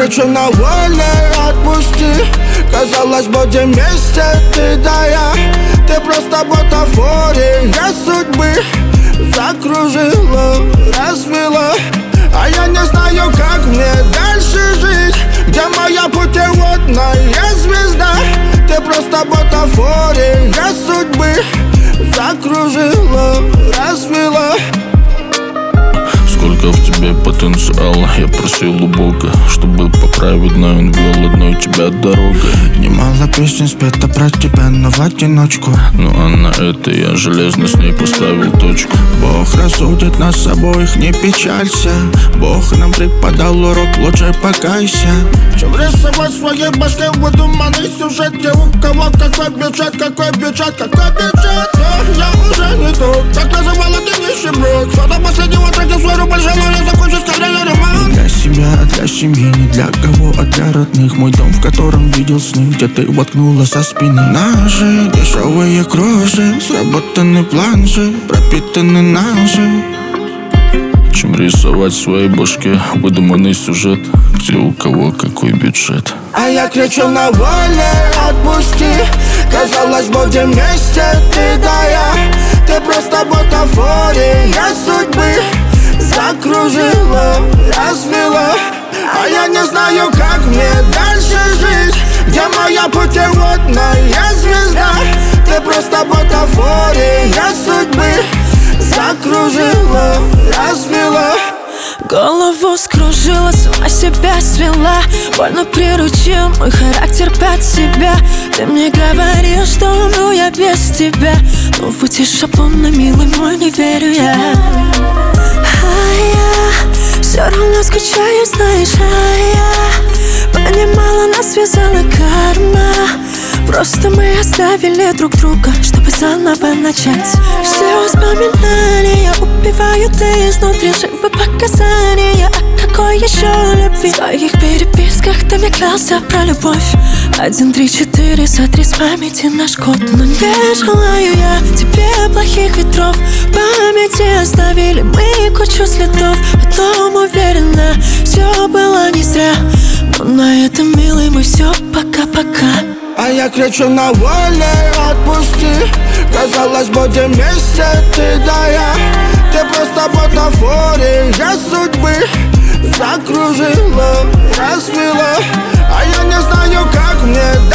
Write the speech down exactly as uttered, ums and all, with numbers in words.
кричу на воле, отпусти. Казалось, будем вместе, ты да я. Ты просто бутафория судьбы. Закружила, развела, а я не знаю, как мне дальше жить. Где моя путеводная звезда? Ты просто бутафория судьбы. Закружила, развела. Сколько в тебе потенциала, я просил у Бога, чтобы поправить, но он вел одной тебя дорогой. Немало песен спета про тебя, но в одиночку. Ну а на это я железно с ней поставил точку. Бог рассудит нас обоих, не печалься. Бог нам преподал урок, лучше покайся. Чем рисовать в своей башке выдуманный сюжет, где у кого какой бюджет, какой бюджет, какой бюджет. Но я уже не тот, так называла ты нищеброд. Что-то последнего трека свой рубль желаю закончить скорее ремонт. Для себя, для семьи, не для кого, а для родных. Мой дом, в котором видел сны, где ты воткнула со спины ножи. Дешевые кроши, сработанный план же, пропитанный ножи. Чем рисовать в своей башке выдуманный сюжет, где у кого какой бюджет. А я кричу на воле, отпусти. Казалось, будем вместе, ты да я. Ты просто бутафория судьбы. Закружила, развела, а я не знаю, как мне дальше жить. Где моя путеводная звезда? Ты просто бутафория судьбы. Закружила, развела. Голову скружила, сама себя свела. Больно приручил мой характер под себя. Ты мне говорил, что умру я без тебя. Но в эти шаблоны, милый мой, не верю я. А я все равно скучаю, знаешь, а я понимала, нас связала карма. Просто мы оставили друг друга, чтобы заново начать. Все воспоминания убивают изнутри, живы показания. А какой еще любви? В своих переписках ты мне клялся про любовь. Один, три, четыре, сотри с памяти наш код. Но не желаю я тебе плохих ветров. В памяти оставили мы кучу следов. Потом уверена, все было не зря. Но на этом, милый мой, все пока-пока. А я кричу на воле, отпусти. Казалось, будем вместе, ты да я. Ты просто бутафория судьбы. Закружила, развела, а я не знаю, как мне